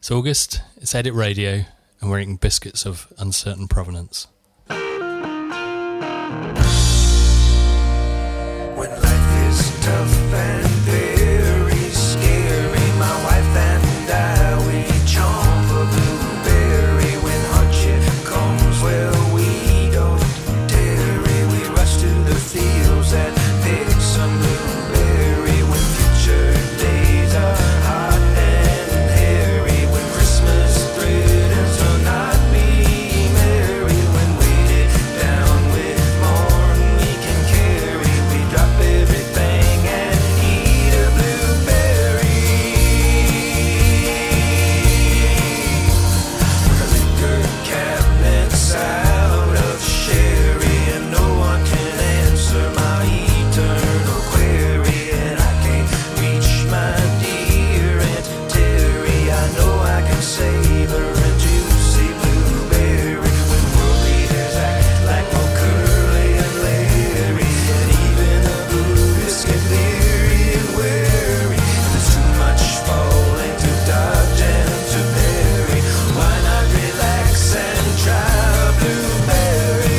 It's August, it's Edit Radio, and we're eating biscuits of uncertain provenance. When life is tough and very scary, my wife and I, we chomp a blueberry. When hardship comes, well, we don't tarry. We rush to the fields and pick some blueberry. When future days are hot and hairy, when Christmas threatens to not be merry, when weighted down with more than we can carry, we drop everything and eat a blueberry. When the liquor cabinet's out of sherry and no one can answer my eternal query, and I can't reach my dear Aunt Terry, I know I can savor a juicy blueberry. When world leaders act like Mo Curly and Larry, and even the Buddhists get leery and wary, and there's too much falling to dodge and to parry, why not relax and try a blueberry?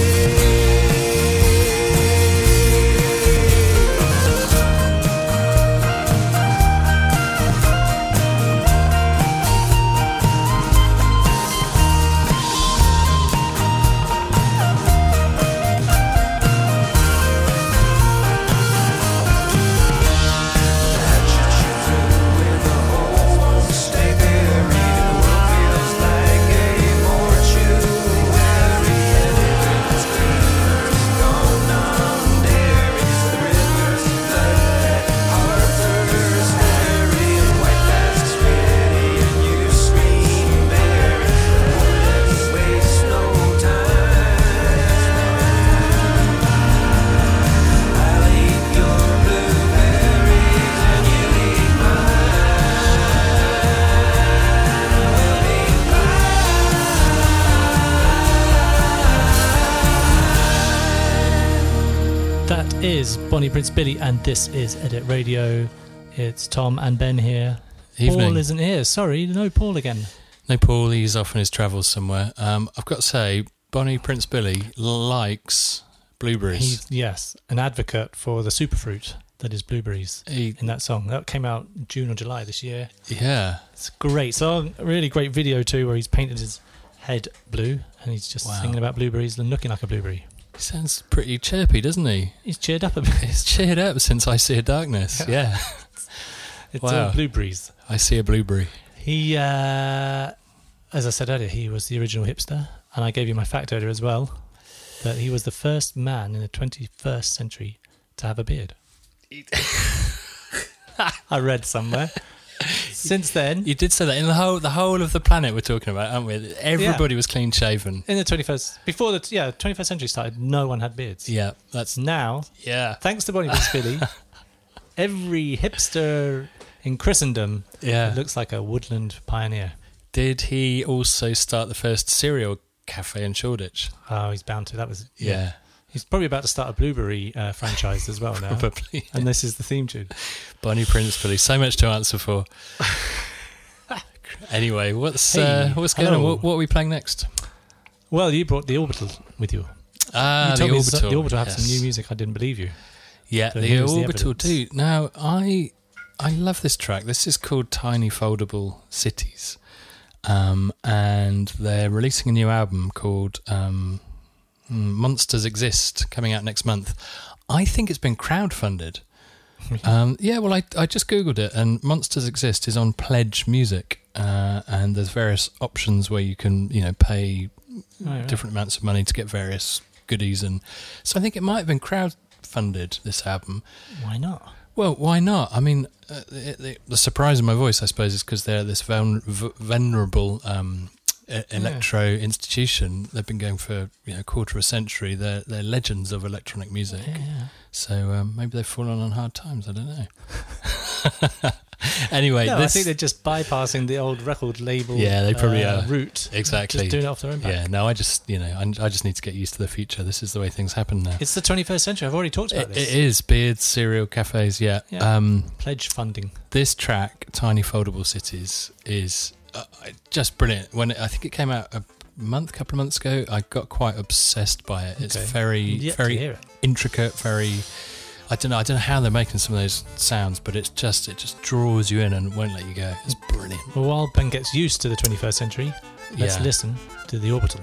That is Bonnie Prince Billy, and this is Edit Radio. It's Tom and Ben here. Evening. Paul isn't here. Sorry, no Paul again. No, Paul, he's off on his travels somewhere. I've got to say, Bonnie Prince Billy likes blueberries. Yes, an advocate for the superfruit that is blueberries He- in that song. That came out June or July this year. yeah. It's a great song, a really great video too, where he's painted his head blue and he's just Wow. singing about blueberries and looking like a blueberry. He sounds pretty chirpy, doesn't he? He's cheered up a bit. He's cheered up since I See a Darkness. Yeah. It's Wow. all blueberries. I see a blueberry. He, as I said earlier, he was the original hipster, and I gave you my fact earlier as well, that he was the first man in the 21st century to have a beard. I read somewhere. Since then, You did say that in the whole of the planet we're talking about, aren't we? Everybody was clean shaven. in the 21st, before the 21st century started, no one had beards. Yeah, that's Now, yeah. thanks to Bonnie Prince Billy, every hipster in Christendom Yeah. looks like a woodland pioneer. Did he also start the first cereal cafe in Shoreditch? Oh, he's bound to. That was Yeah, He's probably about to start a blueberry franchise as well now. probably. And this is the theme tune. Bonnie Prince Billy, so much to answer for. Anyway, what's going hello. on? What are we playing next? Well, you brought the Orbital with you. Ah, You the told me Orbital. the Orbital have yes. some new music. I didn't believe you. Yeah, So the here's the Orbital evidence. do. Now, I love this track. This is called Tiny Foldable Cities. And they're releasing a new album called Monsters Exist, coming out next month. I think it's been crowdfunded. Yeah, well, I just Googled it, and Monsters Exist is on Pledge Music, and there's various options where you can, pay different amounts of money to get various goodies, and so I think it might have been crowdfunded, this album. Why not? Well, why not? I mean, the surprise in my voice, I suppose, is because they're this venerable electro institution. They've been going for a quarter of a century. They're legends of electronic music. Yeah. So maybe they've fallen on hard times. I don't know. Anyway, No, I think they're just bypassing the old record label. Yeah, they probably are. Route. Exactly. Just doing it off their own back. Yeah, no, I just need to get used to the future. This is the way things happen now. It's the 21st century. I've already talked about this. It is beards, cereal, cafes. Yeah. Yeah. Pledge funding. This track, Tiny Foldable Cities, is just brilliant. I think it came out couple of months ago, I got quite obsessed by it. It's Okay. very Yet to hear very it. intricate, very. I don't know how they're making some of those sounds, but it just draws you in and won't let you go. It's brilliant. Well, while Ben gets used to the 21st century, let's Yeah. listen to The Orbital.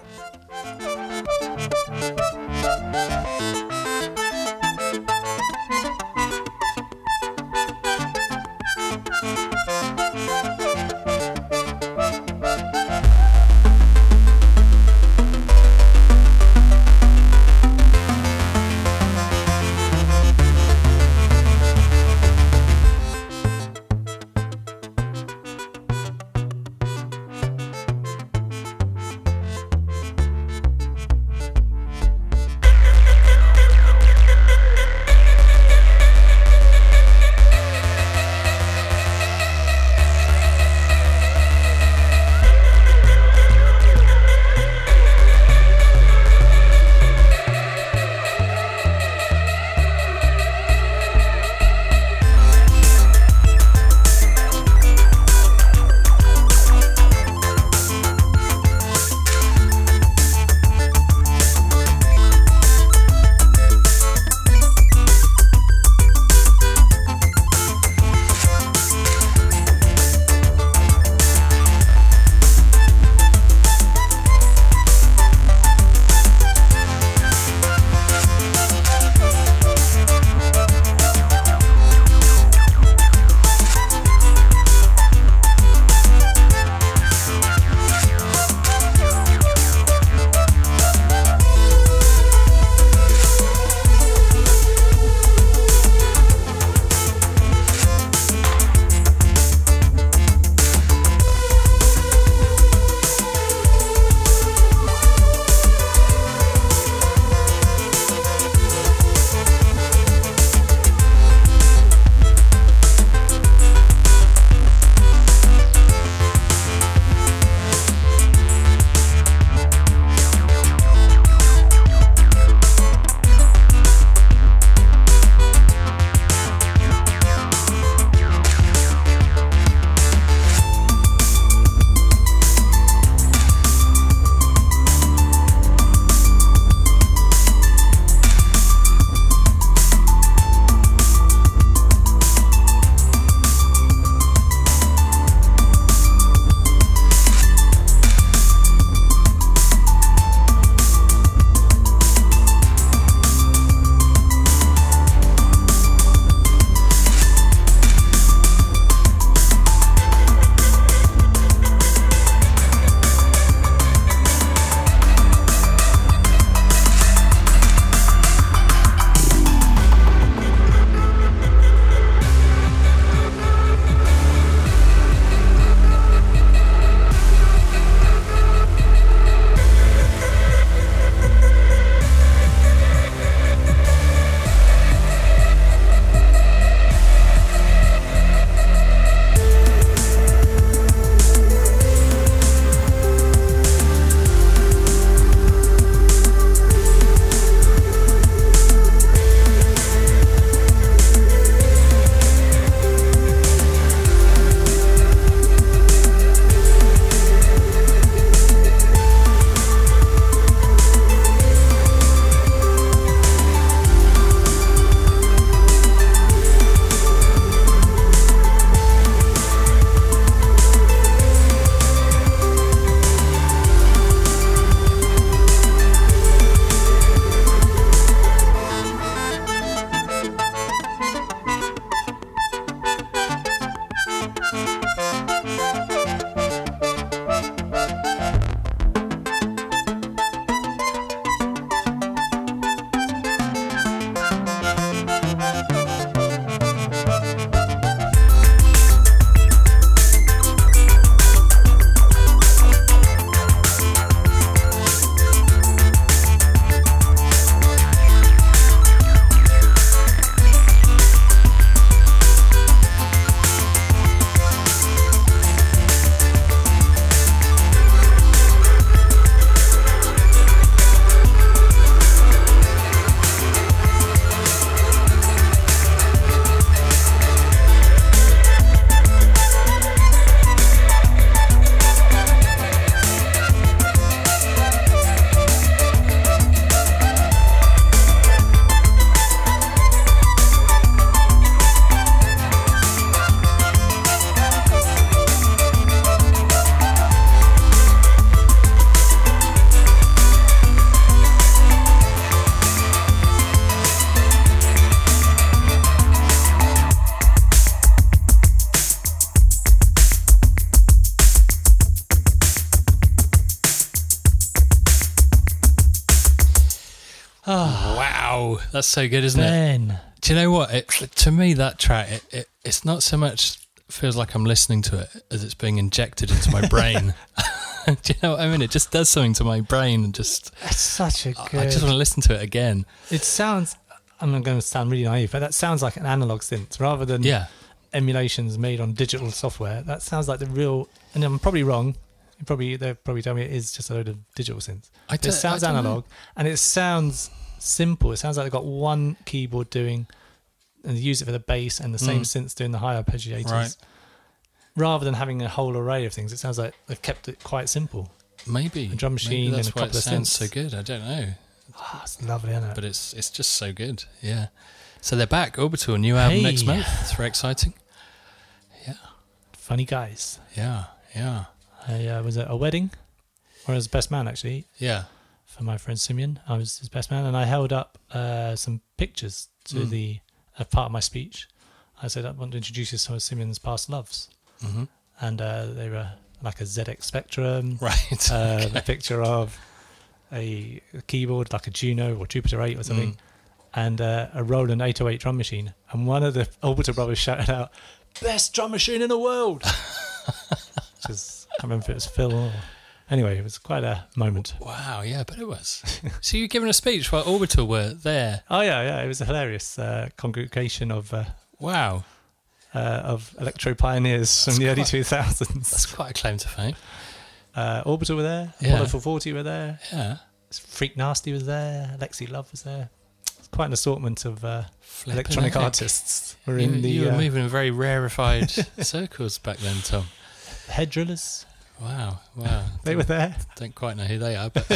Wow, that's so good, isn't it? Ben. Do you know what? To me, that track, it's not so much feels like I'm listening to it as it's being injected into my brain. Do you know what I mean? It just does something to my brain and just... It's such a good... I just want to listen to it again. It sounds... I'm going to sound really naive, but that sounds like an analog synth rather than emulations made on digital software. That sounds like the real... And I'm probably wrong. They'll probably tell me it is just a load of digital synths. It sounds analog, and it sounds simple. It sounds like they've got one keyboard doing... and they use it for the bass and the same synths doing the high arpeggiators. Right. Rather than having a whole array of things, it sounds like they've kept it quite simple. Maybe. A drum machine and a couple of synths. That's why it sounds so good. I don't know. It's lovely, isn't it? But it's just so good. Yeah. So they're back. Orbital, new album next month. It's very exciting. Yeah. Funny guys. Yeah. I was at a wedding, or I was best man actually. Yeah. For my friend Simeon, I was his best man, and I held up some pictures to the part of my speech. I said I want to introduce you to some of Simeon's past loves, and they were like a ZX Spectrum, right? A picture of a keyboard like a Juno or Jupiter 8 or something, and a Roland 808 drum machine. And one of the Orbital brothers shouted out, "Best drum machine in the world!" Which is, I can't remember if it was Phil or... Anyway, it was quite a moment. Wow, yeah, but it was. So you were giving a speech while Orbital were there? Oh, yeah. It was a hilarious congregation of... wow. Of electro pioneers from the early 2000s. That's quite a claim to fame. Orbital were there. Apollo 440 were there. Yeah. Freak Nasty was there. Lexi Love was there. It's quite an assortment of electronic artists. You were moving in very rarefied circles back then, Tom. Head Drillers. Wow. They were there. Don't quite know who they are, but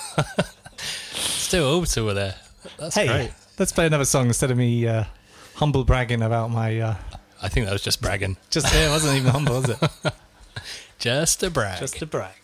still Orbital were there. That's great. Let's play another song instead of me humble bragging about my... I think that was just bragging. It wasn't even humble, was it? Just a brag. Just a brag.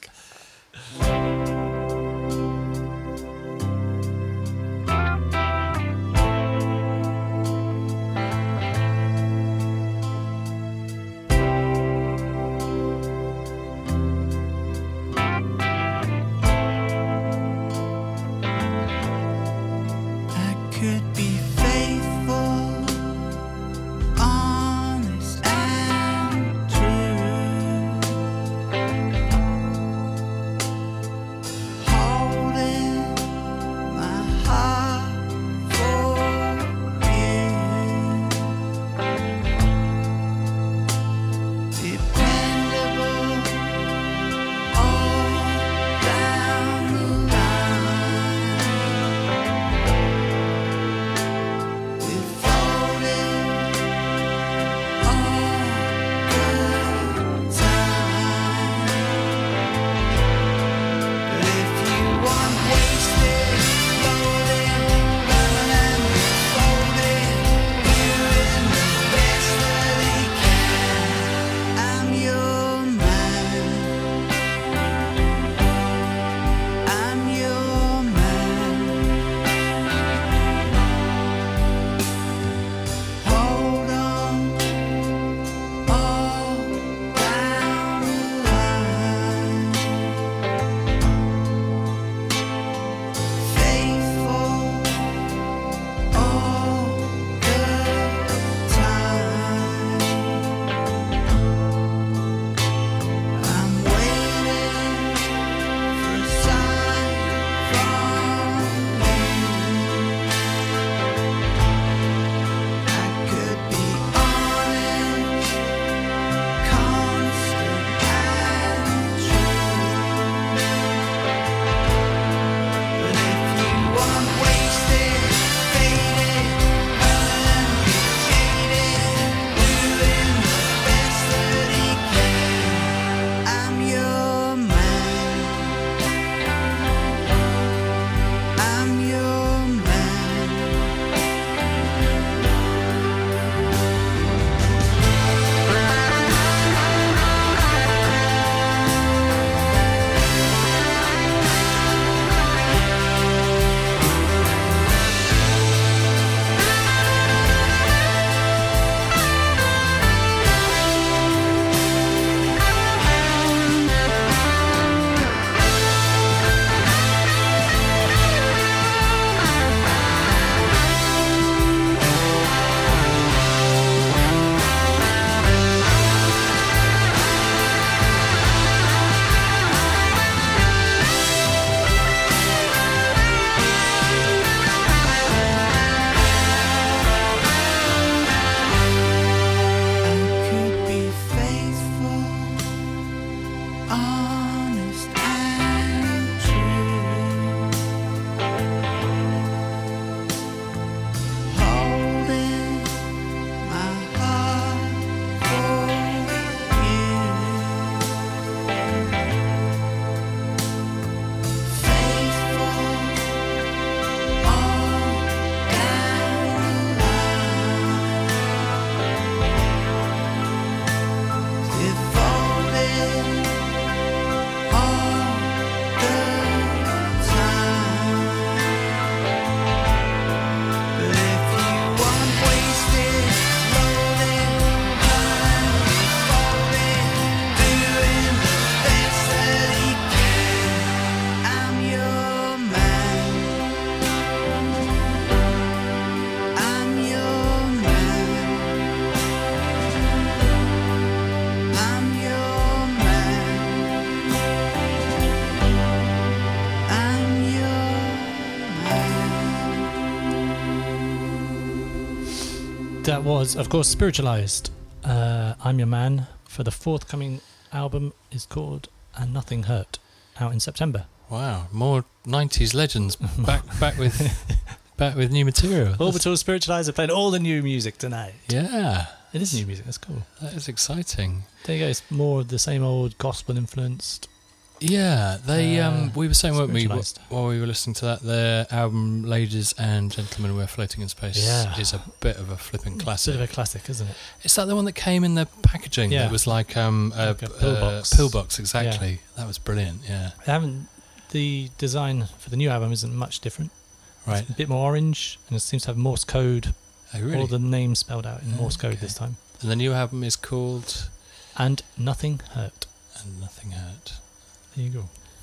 That was, of course, Spiritualized. I'm Your Man for the forthcoming album is called And Nothing Hurt, out in September. Wow, more 90s legends back with new material. Orbital Spiritualized are playing all the new music tonight. Yeah. It is new music, that's cool. That is exciting. There you go, it's more of the same old gospel influenced. Yeah, they we were saying, weren't we, Spiritualized. while we were listening to that, their album Ladies and Gentlemen We're Floating in Space is a bit of a flipping classic. Bit of a classic, isn't it? Is that the one that came in the packaging? Yeah. That was like a pillbox. Pillbox, exactly. Yeah. That was brilliant, yeah. The design for the new album isn't much different. Right. It's a bit more orange, and it seems to have Morse code. Oh, really? All the names spelled out in Morse code this time. And the new album is called And Nothing Hurt. And Nothing Hurt. There you go.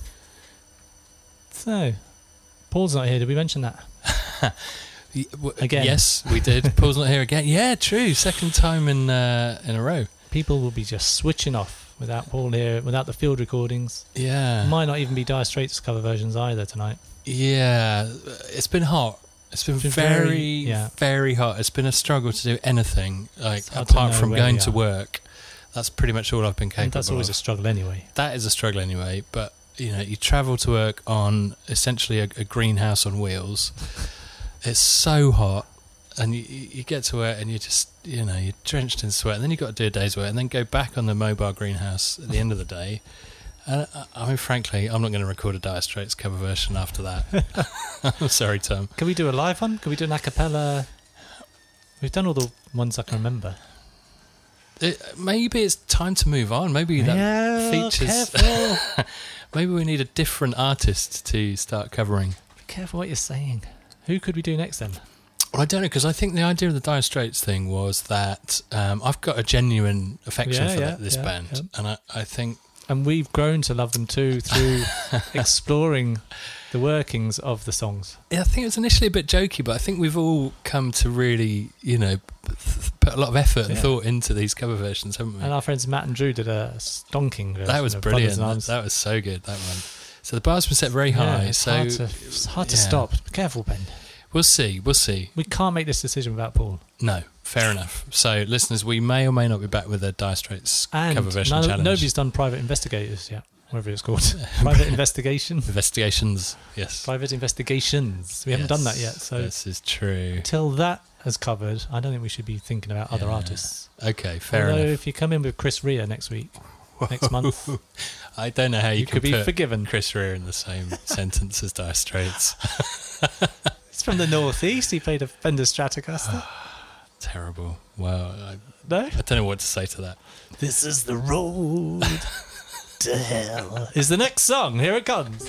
So, Paul's not here. Did we mention that? Again. Yes, we did. Paul's not here again. Yeah, true. Second time in a row. People will be just switching off without Paul here, without the field recordings. Yeah. Might not even be Dire Straits cover versions either tonight. Yeah. It's been hot. It's been very hot. It's been a struggle to do anything, like apart from going to work. That's pretty much all I've been capable of. And that's always a struggle anyway. That is a struggle anyway, but you know, you travel to work on essentially a greenhouse on wheels. It's so hot, and you get to work and you just, you know, you're drenched in sweat, and then you've got to do a day's work and then go back on the mobile greenhouse at the end of the day. And I mean, frankly, I'm not going to record a Dire Straits cover version after that. I'm sorry, Tom. Can we do a live one? Can we do an a cappella? We've done all the ones I can remember. Maybe it's time to move on. Maybe that features. Maybe we need a different artist to start covering. Be careful what you're saying. Who could we do next then? Well, I don't know, because I think the idea of the Dire Straits thing was that I've got a genuine affection for this band, and I think. And we've grown to love them too through exploring the workings of the songs. Yeah, I think it was initially a bit jokey, but I think we've all come to really, you know, put a lot of effort and thought into these cover versions, haven't we? And our friends Matt and Drew did a stonking version. That was brilliant. That was so good, that one. So the bar's been set very high. It's hard to stop. Be careful, Ben. We'll see. We can't make this decision without Paul. No, fair enough. So, listeners, we may or may not be back with a Dire Straits cover version challenge. Nobody's done Private Investigators yet, whatever it's called. Private Investigation? Investigations, yes. Private Investigations. We haven't done that yet. So this is true. Till that is covered, I don't think we should be thinking about other artists. Okay, fair enough. If you come in with Chris Rea next month, I don't know how you could be forgiven. Chris Rea in the same sentence as Dire Straits. He's from the northeast. He played a Fender Stratocaster. Terrible. Well, I don't know what to say to that. This is the road to hell. Is the next song. Here it comes.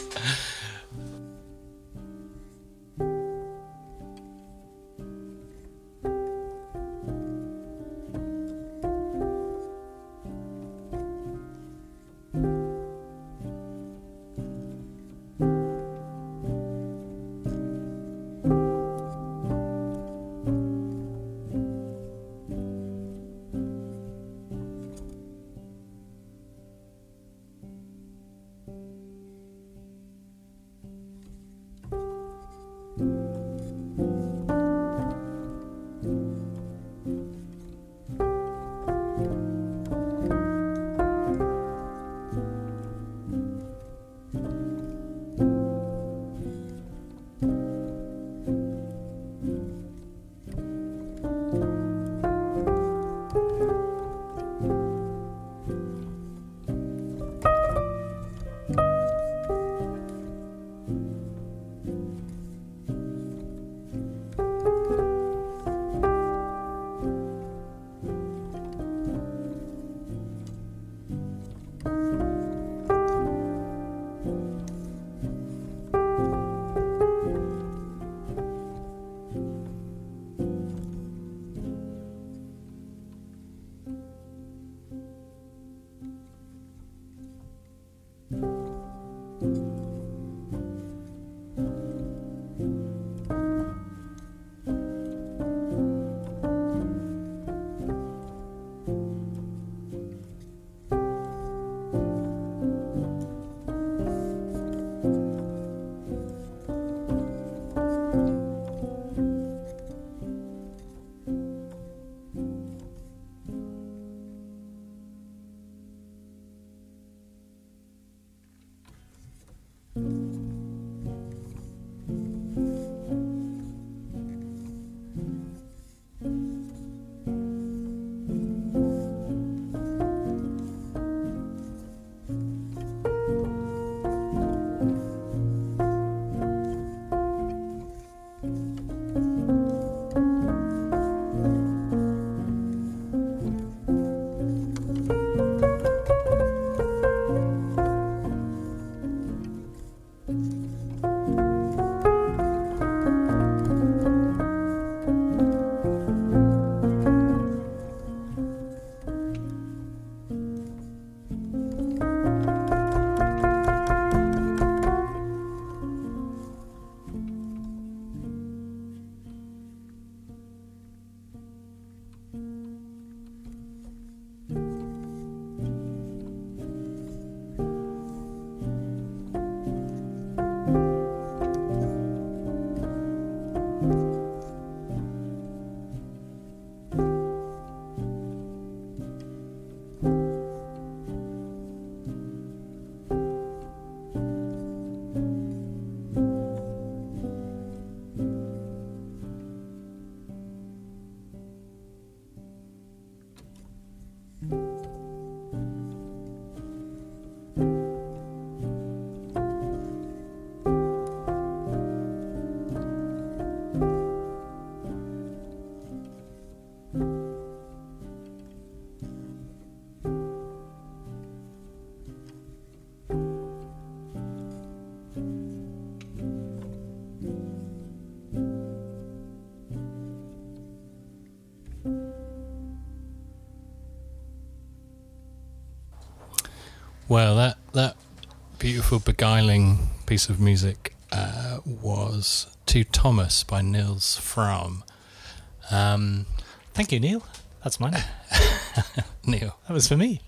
Well, that beautiful, beguiling piece of music was To Thomas by Nils Frahm. Thank you, Neil. That's mine. Neil. That was for me.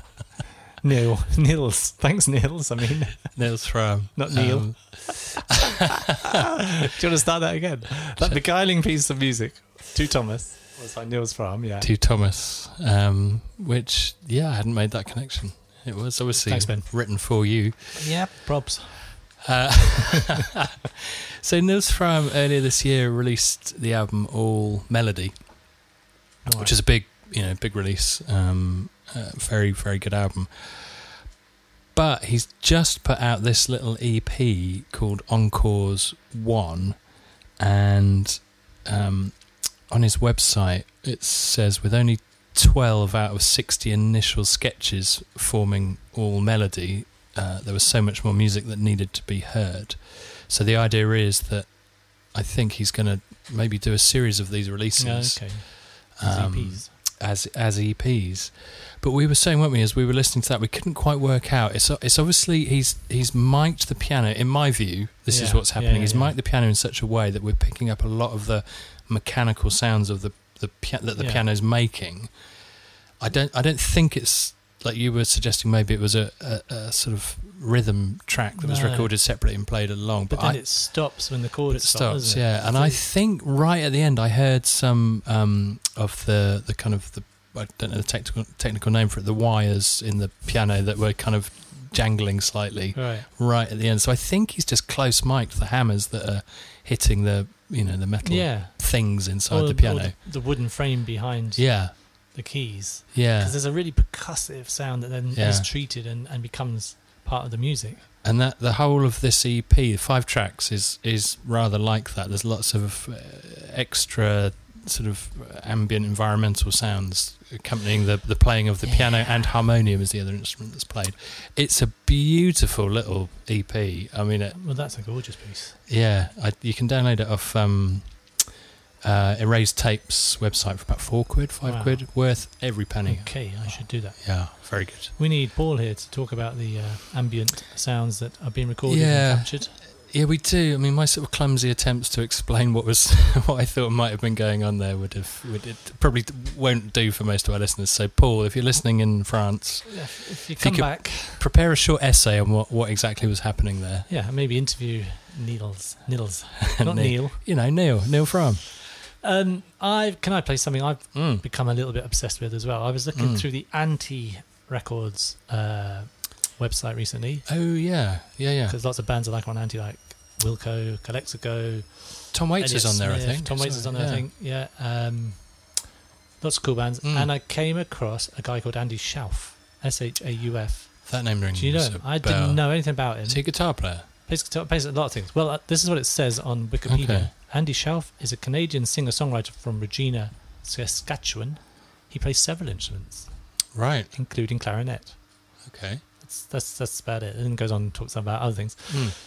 Nils. Thanks, Nils. I mean, Nils Frahm. Not Neil. Do you want to start that again? That beguiling piece of music, To Thomas, was by Nils Frahm, yeah. To Thomas, which, I hadn't made that connection. It was obviously written for you. Yeah, props. So Nils Frahm earlier this year released the album All Melody, which is a big release. Very, very good album. But he's just put out this little EP called Encores 1, and on his website it says with only 12 out of 60 initial sketches forming All Melody, there was so much more music that needed to be heard. So the idea is that I think he's going to maybe do a series of these releases. As EPs. As EPs. But we were saying, weren't we, as we were listening to that, we couldn't quite work out. It's obviously he's mic'd the piano. In my view, this is what's happening. He's mic'd the piano in such a way that we're picking up a lot of the mechanical sounds of that the piano's making. I don't think it's like you were suggesting. Maybe it was a sort of rhythm track that was recorded separately and played along. But then it stops when the chord stops. Yeah. And I think right at the end I heard some of the kind of the, I don't know the technical name for it, the wires in the piano that were kind of jangling slightly right at the end. So I think he's just close mic'd the hammers that are hitting the the metal things inside the piano, or the wooden frame behind the keys. Because there's a really percussive sound that then is treated and becomes part of the music. And that the whole of this EP, 5 tracks, is rather like that. There's lots of extra sort of ambient environmental sounds accompanying the playing of the piano, and harmonium is the other instrument that's played. It's a beautiful little EP. I mean, that's a gorgeous piece. Yeah, you can download it off Erased Tapes website for about £4, £5, worth every penny. Okay, I should do that. Yeah, very good. We need Paul here to talk about the ambient sounds that are being recorded and captured. Yeah, we do. I mean, my sort of clumsy attempts to explain what I thought might have been going on there would probably won't do for most of our listeners. So, Paul, if you're listening in France, if you come back, prepare a short essay on what exactly was happening there. Yeah, maybe interview Nils, not Neil. Neil Frahm. Can I play something I've become a little bit obsessed with as well? I was looking through the Anti Records website recently. Oh yeah. Because lots of bands I like on Anti, like Wilco, Calexico. Tom Waits is on there, I think. Tom Waits is on there, I think. Yeah. Lots of cool bands. And I came across a guy called Andy Schauf, Shauf. That name rings. Do you know? I didn't know anything about him. Is he a guitar player? Plays a lot of things. Well, this is what it says on Wikipedia. Okay. Andy Schauf is a Canadian singer-songwriter from Regina, Saskatchewan. He plays several instruments. Right. Including clarinet. Okay. That's about it. And then goes on and talks about other things.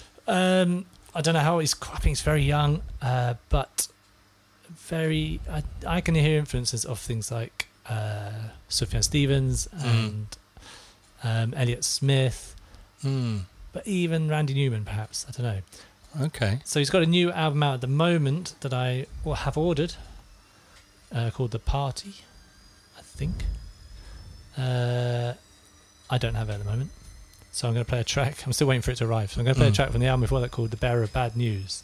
I don't know how I think he's very young, but very. I can hear influences of things like Sufjan Stevens and Elliott Smith, but even Randy Newman, perhaps. I don't know. Okay. So he's got a new album out at the moment that I have ordered, called The Party, I think. I don't have it at the moment, so I'm going to play a track. I'm still waiting for it to arrive, so I'm going to play a track from the album before that called The Bearer of Bad News.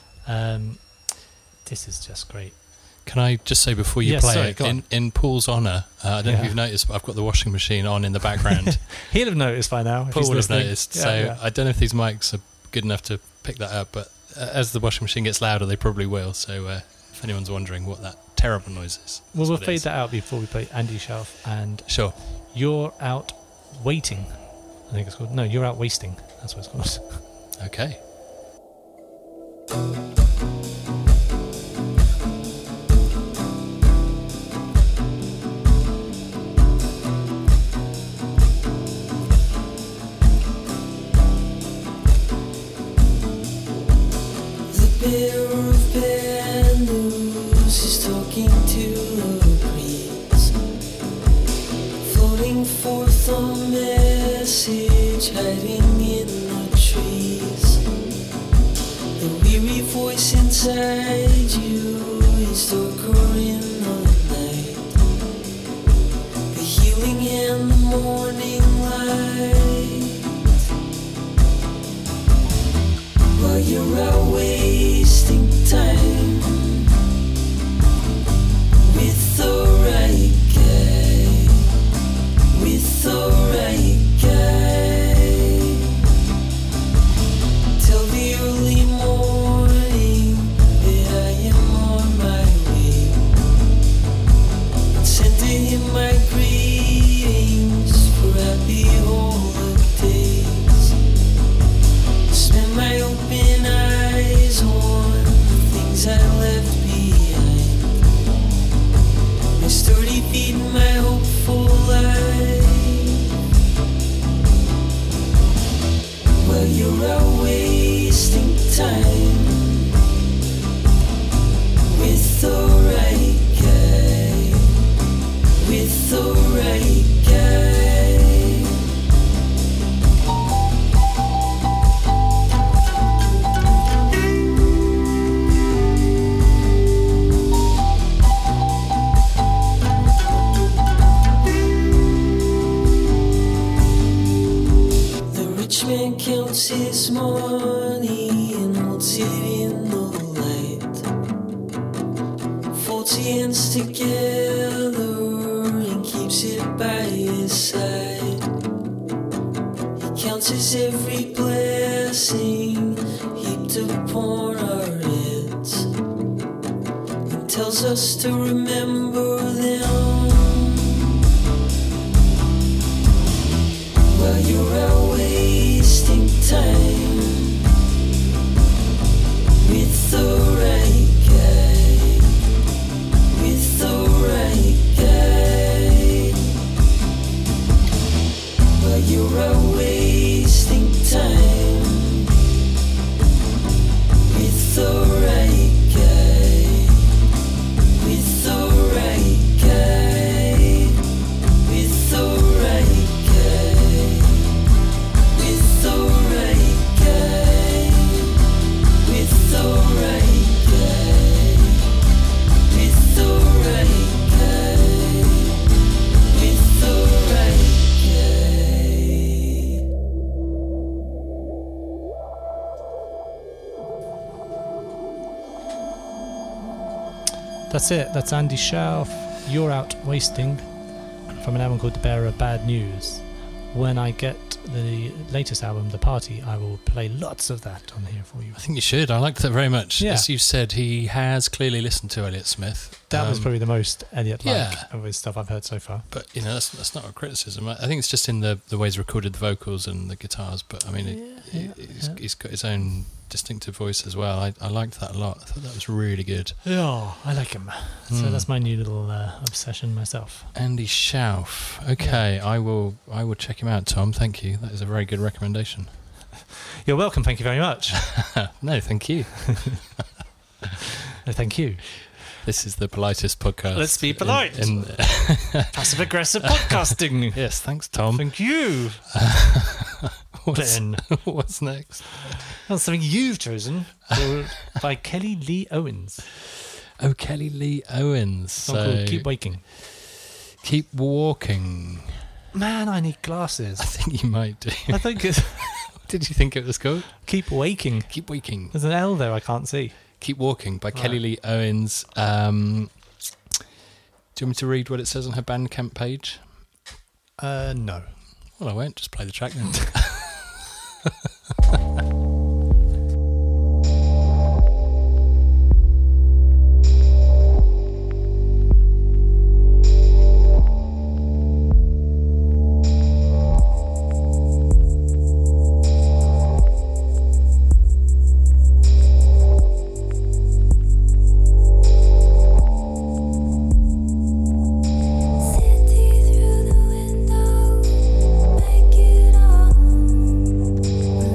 This is just great. Can I just say before you play it, in Paul's honour, I don't know if you've noticed, but I've got the washing machine on in the background. He'll have noticed by now. Paul will have noticed. I don't know if these mics are good enough to pick that up, but as the washing machine gets louder, they probably will. So if anyone's wondering what that terrible noise is. We'll fade that out before we play Andy Schauf and Sure. You're Out Waiting, I think it's called. No, You're Out Wasting. That's what it's called. Okay. The bearer of bad news is talking to a breeze, floating forth a message hiding in the trees. The weary voice inside you is darker in the night. The healing in the morning light. While you're out wasting time with the right guy, with the right guy, till the early morning that I am on my way, and sending him my greetings for happy holidays. Spend my open eyes on the things I left behind, my sturdy feet and my hopeful life. While you're out wasting time with the right guy, with the right guy. Man counts his money and holds it in the light, folds hands together and keeps it by his side. He counts his every blessing heaped upon our heads and tells us to remember them. While you're out wasting time with the right guy, with the right guy. While you're out wasting time with the right guy, with the right guy, with the right guy. With the right guy, with the right guy, with the right guy, with the right guy. That's it. That's Andy Schauf. You're Out Wasting, from an album called The Bearer of Bad News. When I get the latest album, The Party, I will play lots of that on here for you. I think you should. I liked that very much. Yeah. As you said, he has clearly listened to Elliott Smith. That was probably the most Elliott-like yeah. of his stuff I've heard so far. But, you know, that's not a criticism. I think it's just in the way he's recorded the vocals and the guitars. But, I mean, he's got his own distinctive voice as well. I liked that a lot. I thought that was really good. Yeah, I like him. So that's my new little obsession myself. Andy Schauf. Okay, yeah. I will check him out, Tom. Thank you. That is a very good recommendation. You're welcome. Thank you very much. No, thank you. No, thank you. This is the politest podcast. Let's be polite. Passive-aggressive podcasting. Yes, thanks, Tom. Thank you. What's next? Well, something you've chosen by Kelly Lee Owens. Oh, Kelly Lee Owens. Song called Keep Waking. Keep Walking. Man, I need glasses. I think you might do. I think it's... What did you think it was called? Keep Waking. Keep Waking. There's an L there I can't see. Keep Walking by Kelly Lee Owens. Do you want me to read what it says on her Bandcamp page? No. Well, I won't. Just play the track then. City through the window, make it all home.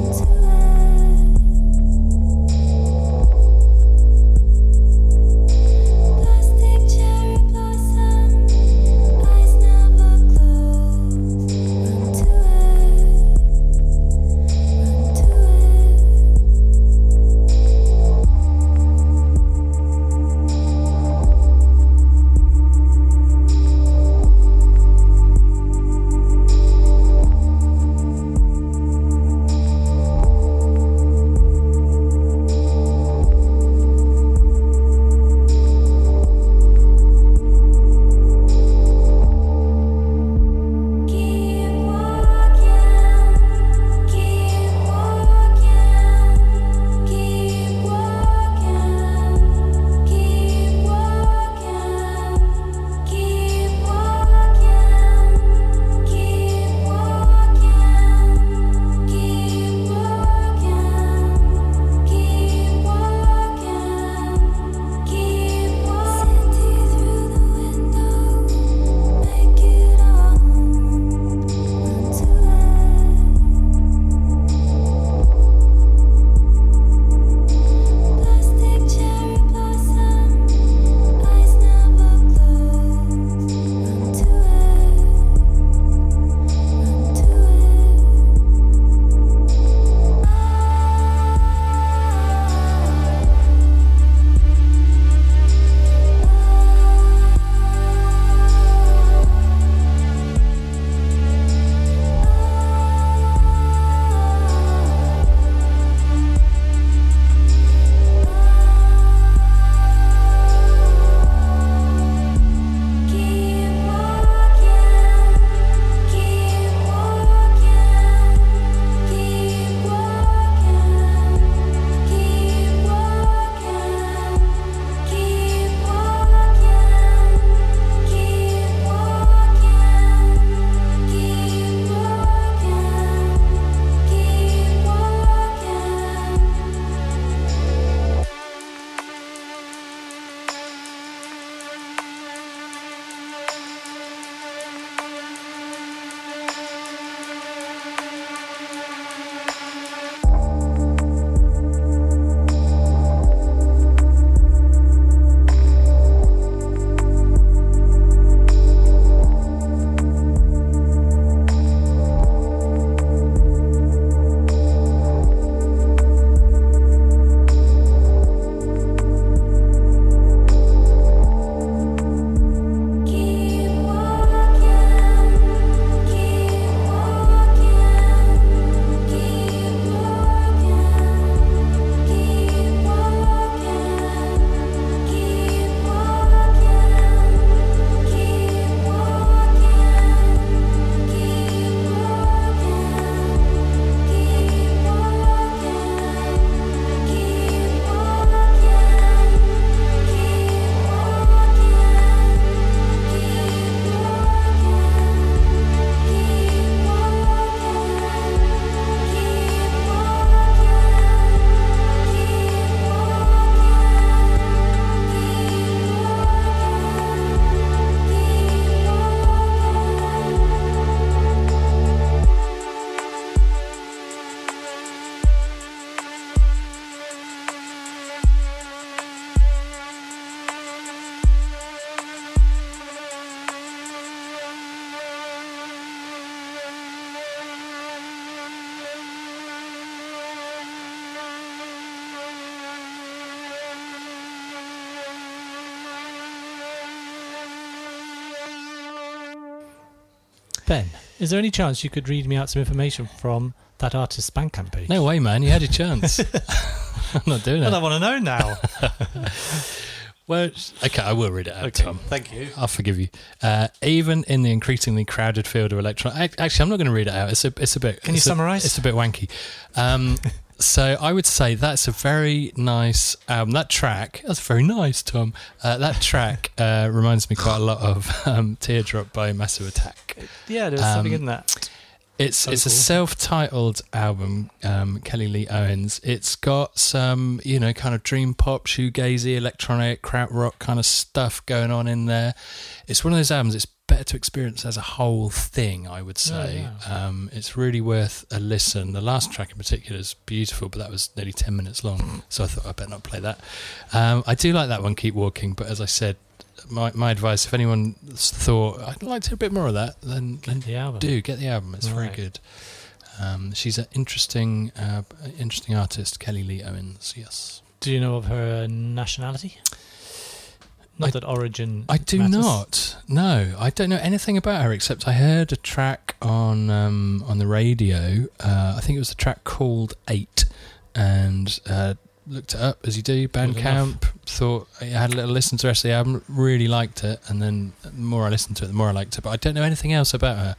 Ben, is there any chance you could read me out some information from that artist's Bandcamp page? No way, man. You had your chance. I'm not doing it. Well, I want to know now. Well, okay, I will read it out, Okay, Tom. thank you. I'll forgive you. Even in the increasingly crowded field of electronic... Actually, I'm not going to read it out. It's a bit... Can you summarise? It's a bit wanky. So I would say that's a very nice album. That track... That's very nice, Tom. That track reminds me quite a lot of Teardrop by Massive Attack. Yeah, there's something in that. It's a self-titled album, Kelly Lee Owens. It's got some, kind of dream pop, shoegazy, electronic, krautrock kind of stuff going on in there. It's one of those albums it's better to experience as a whole thing, I would say. Yeah. It's really worth a listen. The last track in particular is beautiful, but that was nearly 10 minutes long, so I thought I better not play that. I do like that one, Keep Walking, but as I said, my advice, if anyone thought I'd like to hear a bit more of that, then get the album. It's very good. She's an interesting artist, Kelly Lee Owens. Yes. Do you know of her nationality? Not that origin. I do matters. not. No, I don't know anything about her except I heard a track on the radio. I think it was a track called 8, and looked it up as you do, Bandcamp, thought I had a little listen to the rest of the album, really liked it, and then the more I listened to it, the more I liked it, but I don't know anything else about her.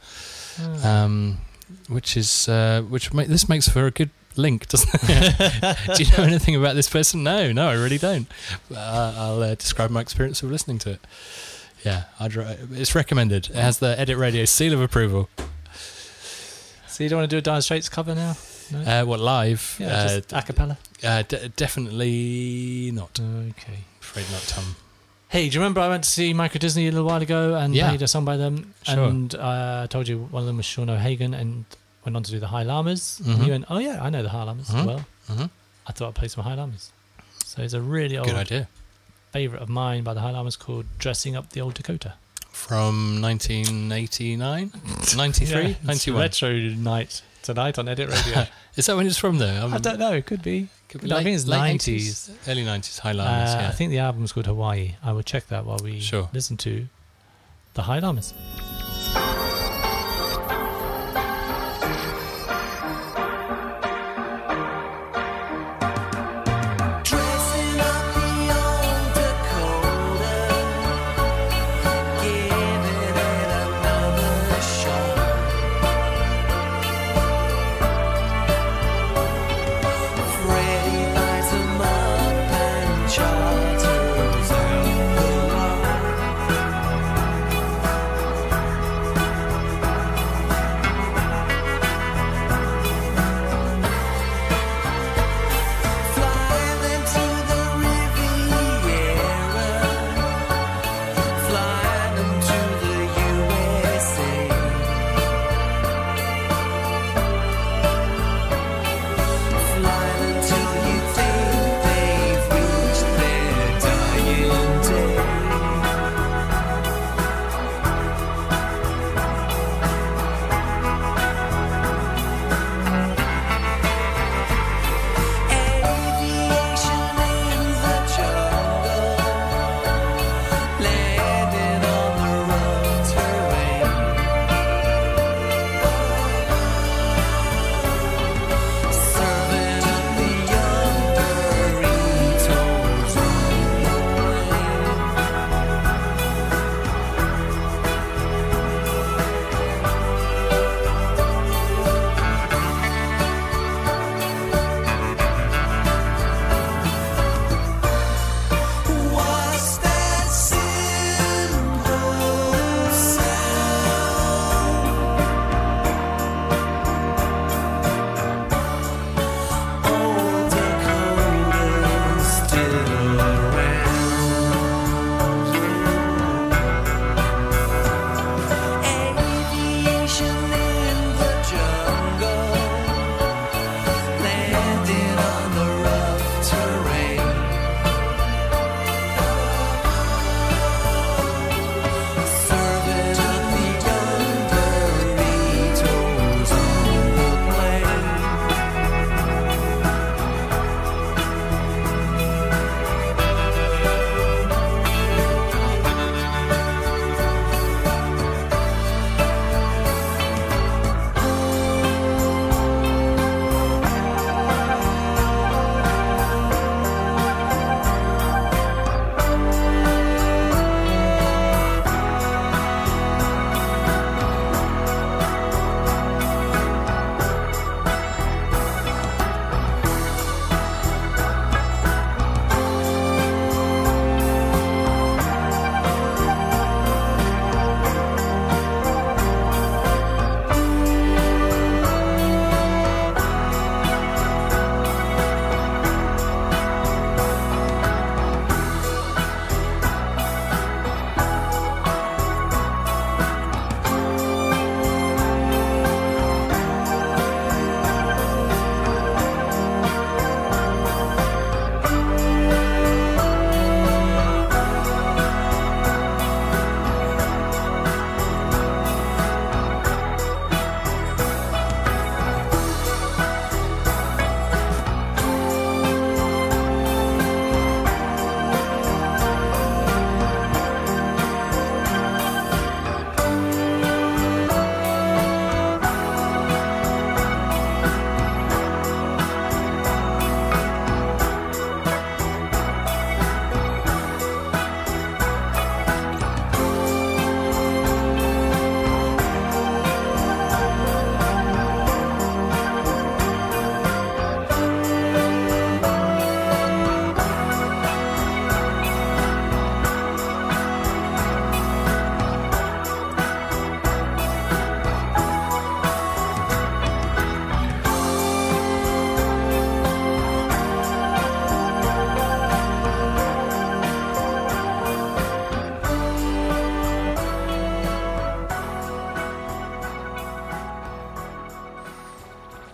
This makes for a good link, doesn't it? Do you know anything about this person? No, I really don't. I'll describe my experience of listening to it. Yeah, it's recommended. It has the Edit Radio seal of approval. So you don't want to do a Dire Straits cover now? No? What, live? Yeah, just a cappella? Definitely not. Okay. Afraid not, Tom. Hey, do you remember I went to see Micro Disney a little while ago and played a song by them? Sure. And I told you one of them was Sean O'Hagan and went on to do the High Llamas. Mm-hmm. And you went, oh yeah, I know the High Llamas as well. Mm-hmm. I thought I'd play some High Llamas. So it's a really old good idea. favourite of mine by the High Llamas called Dressing Up the Old Dakota. From 1989? 93? Yeah, 91? Retro night tonight on Edit Radio. Is that when it's from, though? I don't know, it could be. Could be I think it's late 90s. Early 90s, High Llamas, yeah. I think the album's called Hawaii. I will check that while we listen to the High Llamas. Dressing up the old Dakota, giving it another shot. Freddie buys them up and charters out the lot.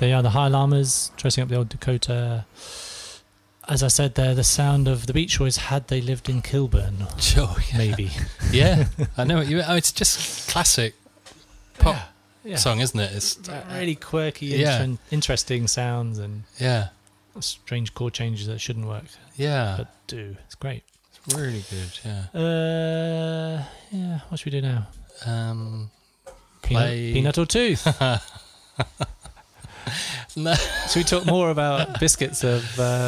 They are the High Llamas, dressing up the old Dakota. As I said there, the sound of the Beach Boys had they lived in Kilburn. Sure, yeah. Maybe. Yeah, I know what you mean. Oh, it's just classic pop song, isn't it? It's really quirky, interesting sounds and strange chord changes that shouldn't work. Yeah. But do. It's great. It's really good, yeah. What should we do now? Play Peanut or Tooth. No. Should we talk more about biscuits of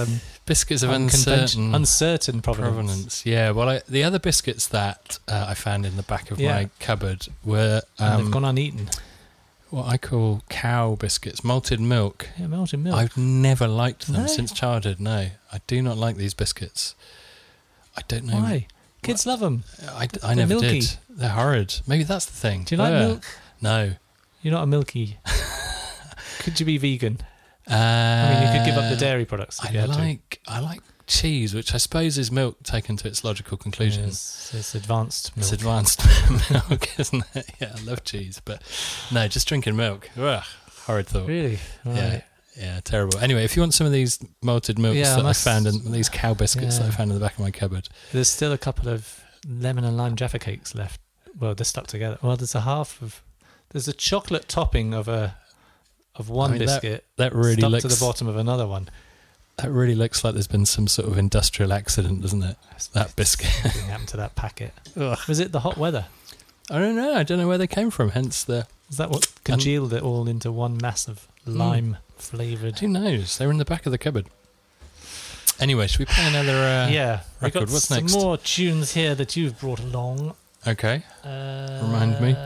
uncertain provenance? Yeah, well, the other biscuits that I found in the back of my cupboard were they've gone uneaten. What I call cow biscuits, malted milk. Yeah, malted milk. I've never liked them since childhood. No, I do not like these biscuits. I don't know why. Kids love them. I never milky. did. They're horrid. Maybe that's the thing. Do you like milk? No. You're not a milky. Could you be vegan? I mean, you could give up the dairy products. I like cheese, which I suppose is milk taken to its logical conclusion. It's advanced milk. It's advanced milk, isn't it? Yeah, I love cheese, but no, just drinking milk. Ugh, horrid thought. Really? Right. Yeah, terrible. Anyway, if you want some of these malted milks that I found in these cow biscuits that I found in the back of my cupboard, there's still a couple of lemon and lime Jaffa cakes left. Well, they're stuck together. Well, there's a chocolate topping of one biscuit that really stuck looks to the bottom of another one. That really looks like there's been some sort of industrial accident, doesn't it? That biscuit. Something happened to that packet. Ugh. Was it the hot weather? I don't know. I don't know where they came from. Hence the. Is that what congealed it all into one mass of lime flavoured? Who knows? They were in the back of the cupboard. Anyway, should we play another record? Got What's some next? more tunes here that you've brought along. Okay. Remind me.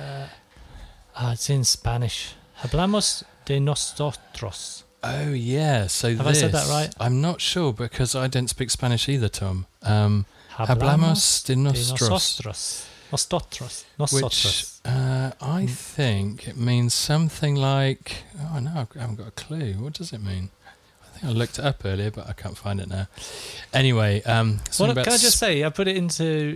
It's in Spanish. Hablamos de nosotros. Oh, yeah. So Have I said that right? I'm not sure because I don't speak Spanish either, Tom. Hablamos de nosotros. Nosotros. Which I think it means something like... Oh, no, I haven't got a clue. What does it mean? I think I looked it up earlier, but I can't find it now. Anyway... can I just say, I put it into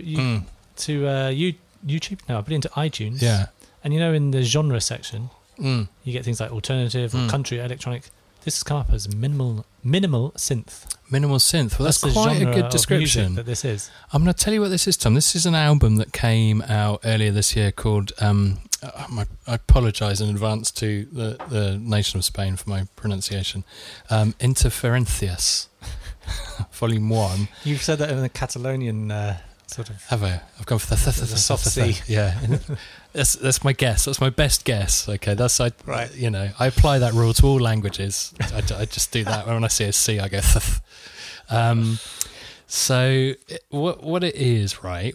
YouTube. No, I put it into iTunes. Yeah. And in the genre section, you get things like alternative or country, electronic. This has come up as minimal synth. Minimal synth. Well, that's quite a good description. That this is. I'm going to tell you what this is, Tom. This is an album that came out earlier this year called. I apologise in advance to the nation of Spain for my pronunciation. Interferencias, Volume 1. You've said that in a Catalonian sort of. Have I? I've gone for the soft C. Yeah. That's my guess. That's my best guess. Okay, right. I apply that rule to all languages. I just do that when I see a C, I go. So what it is, right?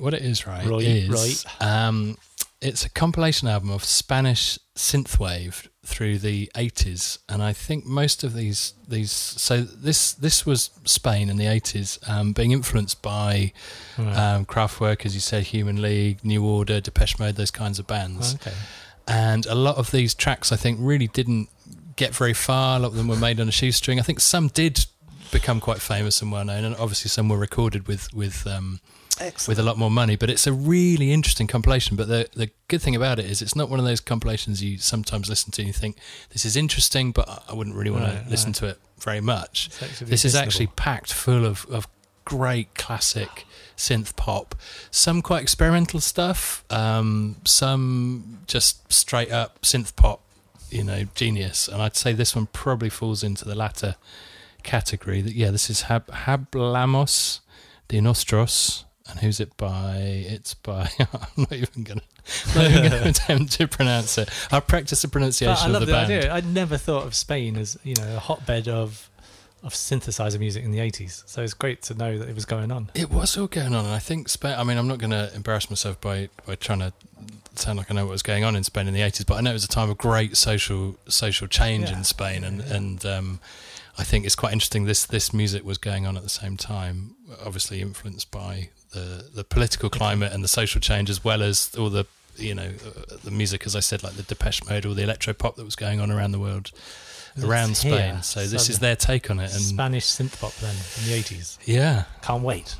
It's a compilation album of Spanish synthwave through the 80s, and I think most of these. So this was Spain in the 80s, being influenced by Kraftwerk, as you said, Human League, New Order, Depeche Mode, those kinds of bands. Okay. And a lot of these tracks, I think, really didn't get very far. A lot of them were made on a shoestring. I think some did become quite famous and well known, and obviously some were recorded with a lot more money. But it's a really interesting compilation. But the good thing about it is it's not one of those compilations you sometimes listen to and you think, this is interesting, but I wouldn't really want to listen to it very much. This is actually packed full of great classic synth pop, some quite experimental stuff, some just straight up synth pop, genius. And I'd say this one probably falls into the latter category. This is Hablamos de Nosotros. And who's it by? It's by... I'm not even going to attempt to pronounce it. I'll practice the pronunciation of the band. Idea. I'd never thought of Spain as, a hotbed of synthesizer music in the 80s. So it's great to know that it was going on. It was all going on. And I think Spain... I mean, I'm not going to embarrass myself by trying to sound like I know what was going on in Spain in the 80s, but I know it was a time of great social change in Spain. And I think it's quite interesting this music was going on at the same time, obviously influenced by the political climate and the social change, as well as all the the music, as I said, like the Depeche Mode, all the electro pop that was going on around the world, around Spain. So this is their take on it. And Spanish synth pop then in the 80s. Yeah, can't wait.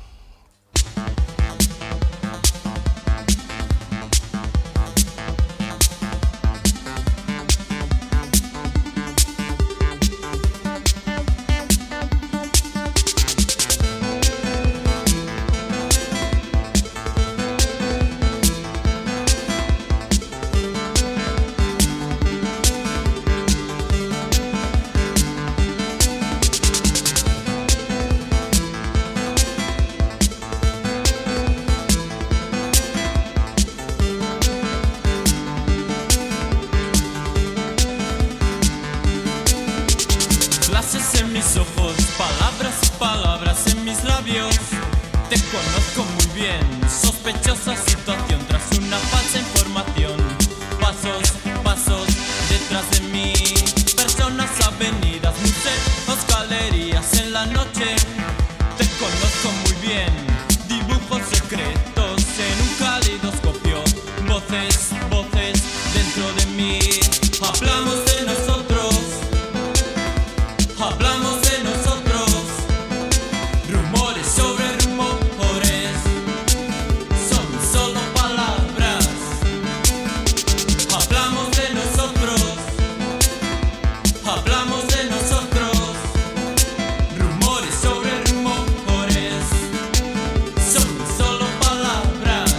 Flashes en mis ojos, palabras y palabras en mis labios. Te conozco muy bien, sospechosa situación tras una falsa información. Pasos, pasos detrás de mí, personas, avenidas, museos, galerías en la noche. Te conozco muy bien, dibujos secretos en un calidoscopio. Voces, voces dentro de mí. Hablamos de nosotros, hablamos de nosotros. Rumores sobre rumores, son solo palabras. Hablamos de nosotros, hablamos de nosotros. Rumores sobre rumores, son solo palabras.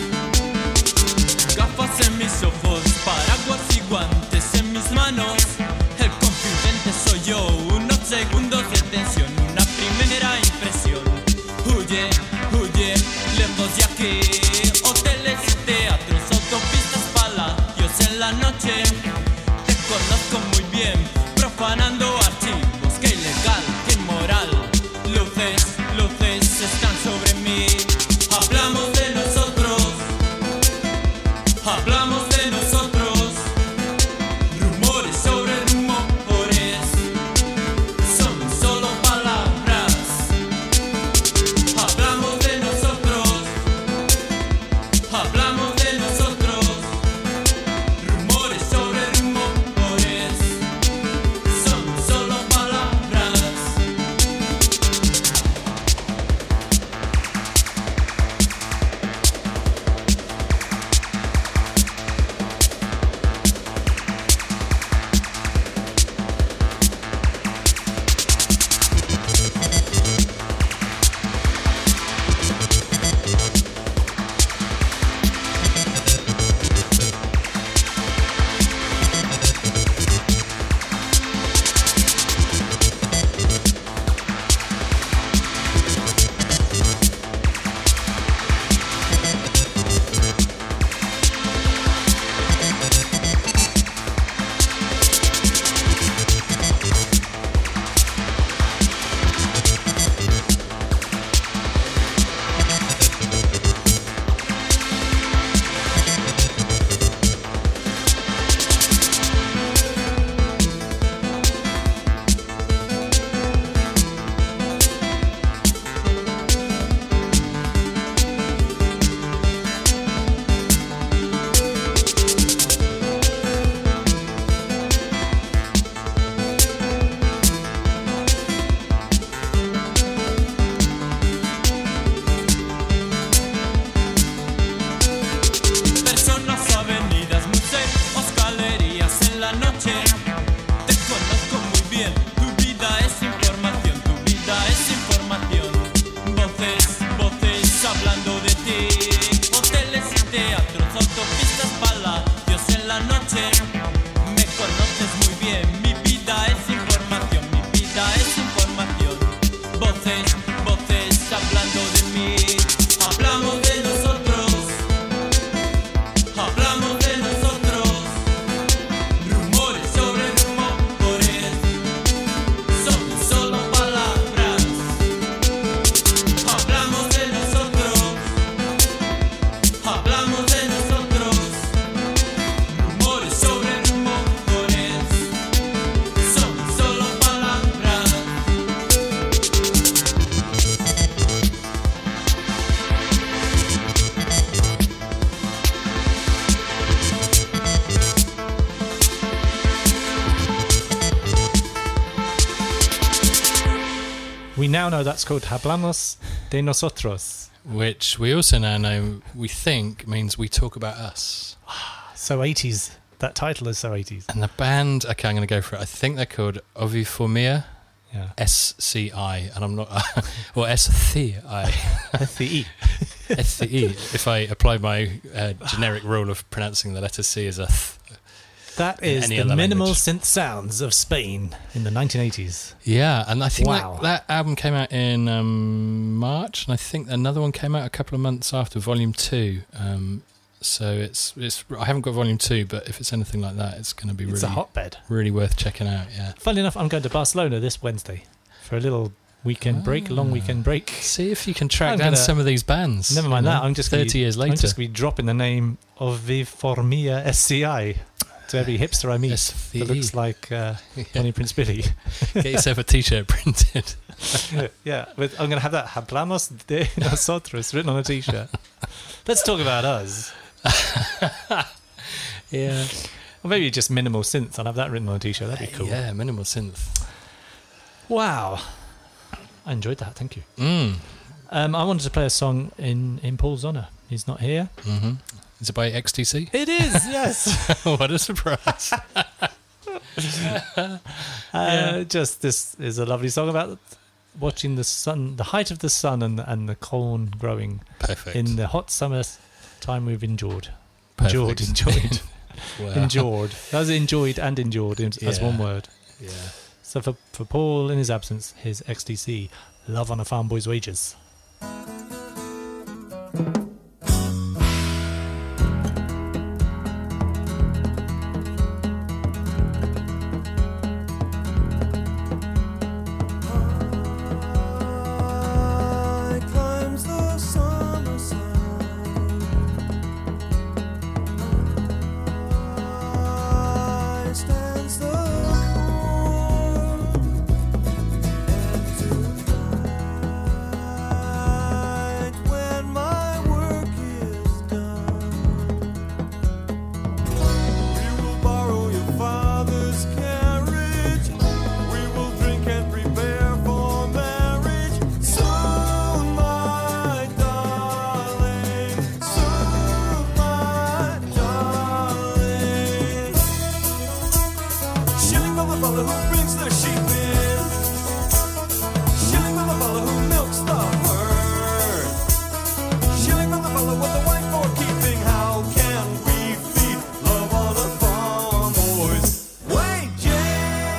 Gafas en mis ojos, paraguas y guantes en mis manos. El confidente soy yo, unos segundos de tensión, una primera impresión. Huye, huye, lejos de aquí. Hoteles y teatros, autopistas, palacios en la noche. Te conozco muy bien, profanando archivos. Qué ilegal, qué inmoral. Luces, luces están sobre mí. Hablamos de nosotros, hablamos de nosotros. Rumores sobre rumores, son solo palabras. Hablamos de nosotros, hablamos de nosotros. Rumores sobre rumores, son solo palabras. Personas, avenidas, museos, galerías en la noche. Te conozco muy bien, tu vida es información, tu vida es información. Voces, voces hablando de ti. Hoteles y teatros, autopistas, palacios en la noche. Me conoces muy bien, mi vida es información, mi vida es información. Voces, voces hablando de mí. Hablamos de nosotros, hablamos de nosotros. Rumores sobre rumores, son solo palabras. Hablamos de nosotros, hablamos de nosotros. Rumores sobre rumores, son solo palabras. We now know that's called Hablamos de Nosotros. Which we also now know, we think, means we talk about us. So 80s. That title is so 80s. And the band, okay, I'm going to go for it. I think they're called Oviformia, Yeah. SCI, and I'm not, or SCI. SCE. SCE, if I apply my generic rule of pronouncing the letter C as a th. That in is any the other minimal language. synth sounds of Spain in the 1980s. Yeah, and I think Wow. that album came out in March, and I think another one came out a couple of months after Volume 2. So it's. I haven't got volume 2, but if it's anything like that, it's going to be It's really a hotbed. really worth checking out. Yeah. Funnily enough, I'm going to Barcelona this Wednesday for a little weekend break, a long weekend break. See if you can track I'm down gonna- some of these bands. Never mind you know, that. I'm just 30 years later. I'm just going to be dropping the name of Viformia SCI to every hipster I meet SVE. that looks like Bonnie Prince Billy. Get yourself a T-shirt printed. Yeah, but I'm going to have that Hablamos de Nosotros written on a T-shirt. Let's talk about us. Yeah. Or maybe just minimal synth. I'll have that written on a T-shirt. That'd be cool. Yeah, minimal synth. Wow. I enjoyed that. Thank you. Mm. I wanted to play a song in Paul's honour. He's not here. Mm-hmm. Is it by XTC? It is, yes. What a surprise. Just this is a lovely song about watching the sun, the height of the sun and the corn growing Perfect. in the hot summer time we've endured. Perfect. Enjoyed. Wow. Endured. That was enjoyed and endured as Yeah. one word. Yeah. So for Paul, in his absence, his XTC, Love on a Farm Boy's Wages. High climbs the summer sun. High stands the corn. And tonight, when my work is done, we will borrow your father's carriage. We will drink and prepare for marriage. Soon, my darling. Soon, my darling. Shilling for the fellow who brings the sheep in. Shilling for the fellow who milks the herd. Shilling for the fellow with the wife for keeping. How can we feed love on a farm, boys? Wages.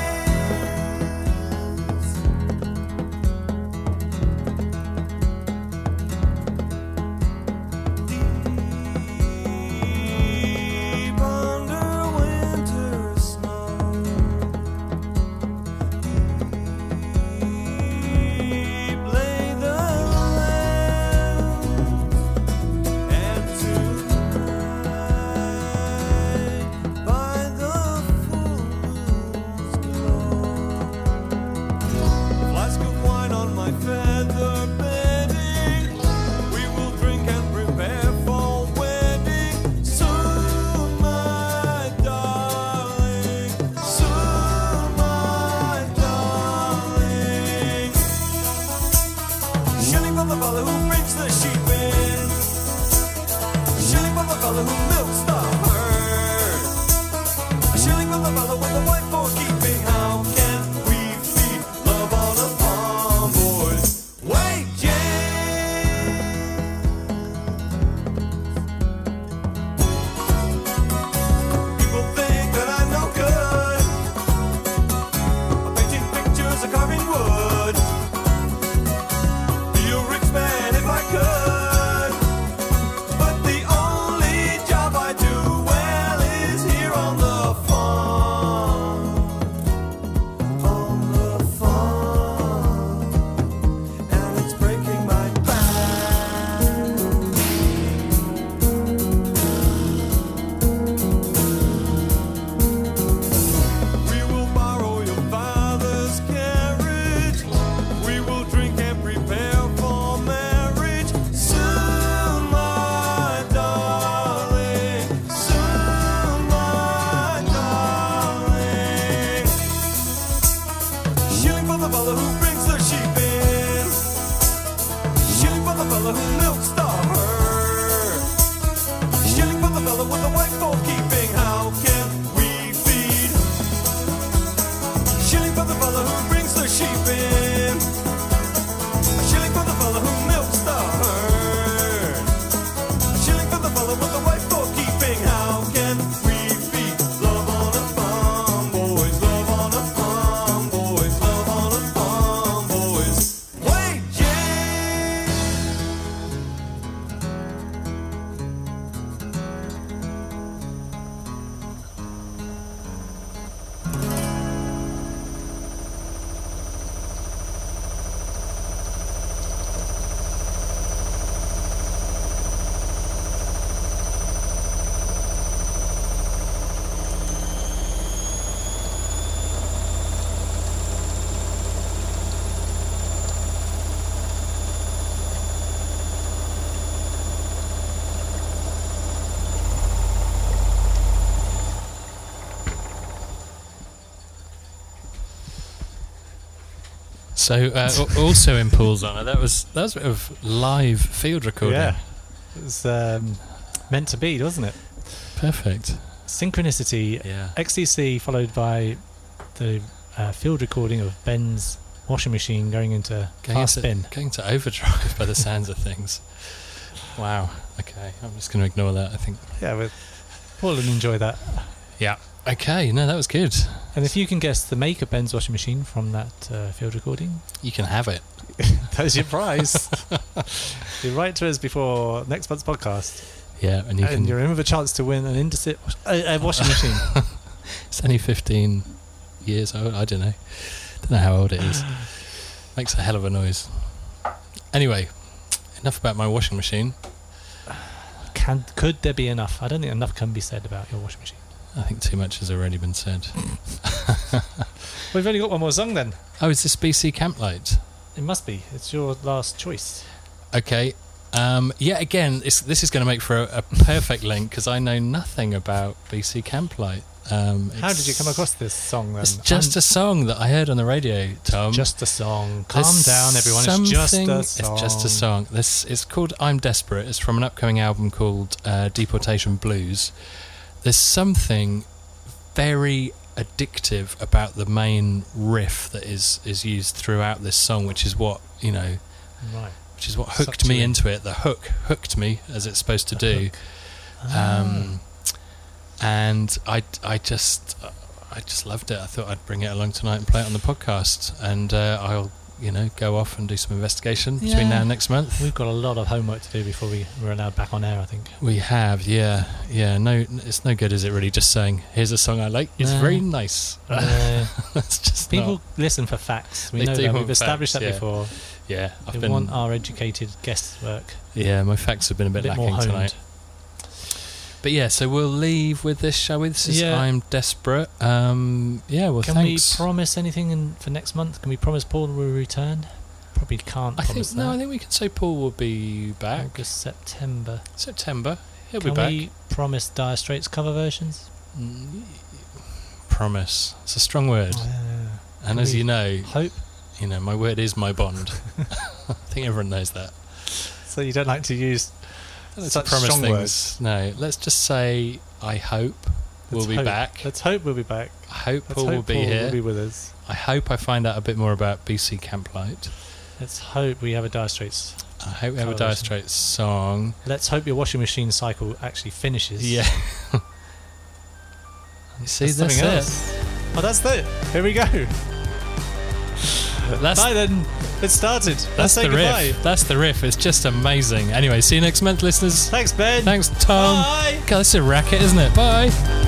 Deep under winter snow. Deep lay the land. And tonight, by the full moon's glow, flask of wine on my feather bedding, we will drink and prepare for wedding. Soon, my darling. Soon, my darling. Shilling for the fellow who brings the sheep in. Shilling for the fellow who milks the herd. Shilling for the fellow with the wife for keeping. How can we feed love on a farm, boys? Wages. People think that I'm no good. I'm painting pictures, I'm carving wood. Be a rich man if I could. But the only job I do well is here on the farm. On the farm. And it's breaking my back. We will borrow your father's carriage. We will drink and prepare for marriage. Soon, my darling. Soon, my darling. Shilling for the fellow who brings the sheep in. Shilling for the fellow who milks the herd. Shilling for the fellow with the wife for keeping. How can we feed? Shilling for the fellow who brings the sheep in. Shilling for the fellow who milks the herd. Shilling for the fellow with the wife for keeping. How can we feed love on a farm, boys? Love on a farm, boys. Love on a farm, boys. Wages. So also in Paul's honour, that was a bit of live field recording. Yeah, it was meant to be, wasn't it? Perfect. Synchronicity. Yeah. XTC followed by the field recording of Ben's washing machine going into fast spin. Going to overdrive by the sounds of things. Wow. Okay, I'm just going to ignore that, I think. Yeah, but Paul will enjoy that. Yeah. Okay, no, that was good. And if you can guess the make of Ben's washing machine from that field recording, You can have it. that's your prize. You write to us before next month's podcast, Yeah, and you can. you're in with a chance to win an Indesit washing machine. It's only 15 years old. I don't know. Don't know how old it is. Makes a hell of a noise. Anyway, enough about my washing machine. Could there be enough? I don't think enough can be said about your washing machine. I think too much has already been said. We've only got one more song then. Oh, is this BC Camplight? It must be. It's your last choice. Okay. Yeah, again, this is going to make for a perfect link because I know nothing about BC Camplight. How did you come across this song then? It's just a song that I heard on the radio, Tom. Just a song. Calm There's down, everyone. It's just a song. It's just a song. It's called I'm Desperate. It's from an upcoming album called Deportation Blues. There's something very addictive about the main riff that is used throughout this song, which is what, Right. which is what hooked me into it. The hook hooked me, as it's supposed to do. And I just loved it. I thought I'd bring it along tonight and play it on the podcast, and I'll go off and do some investigation between now and next month. We've got a lot of homework to do before we're allowed back on air, I think. We have, yeah. No, it's no good, is it? Really, just saying here's a song I like. It's very nice. That's just people listen for facts. We They know do that. want We've established facts, that yeah. before. Yeah, We want our educated guest work. Yeah, my facts have been a bit more lacking honed. tonight. But yeah, so we'll leave with this, shall we? This is I'm Desperate. Well, Can thanks. we promise anything for next month? Can we promise Paul will return? Probably can't I promise think that. I think we can say Paul will be back. August, September. September, he'll Can be back. we promise Dire Straits cover versions? Promise. It's a strong word, and Can as we you know, hope. my word is my bond. I think everyone knows that. So you don't like to use such Promise strong things. words. No, let's just say I hope we'll be back. Let's hope we'll be back. I hope Let's Paul hope will be Paul here. will be with us. I hope I find out a bit more about BC Camplight. Let's hope we have a Dire Straits. I hope we have a Cover Dire version. Straits song. Let's hope your washing machine cycle actually finishes. Yeah. You see, That's that's something it. else. Well, that's it. Here we go. That's Bye then. It started. Let's that's say the goodbye. riff. That's the riff. It's just amazing. Anyway, see you next month, listeners. Thanks, Ben. Thanks, Tom. Bye. God, this is a racket, isn't it? Bye.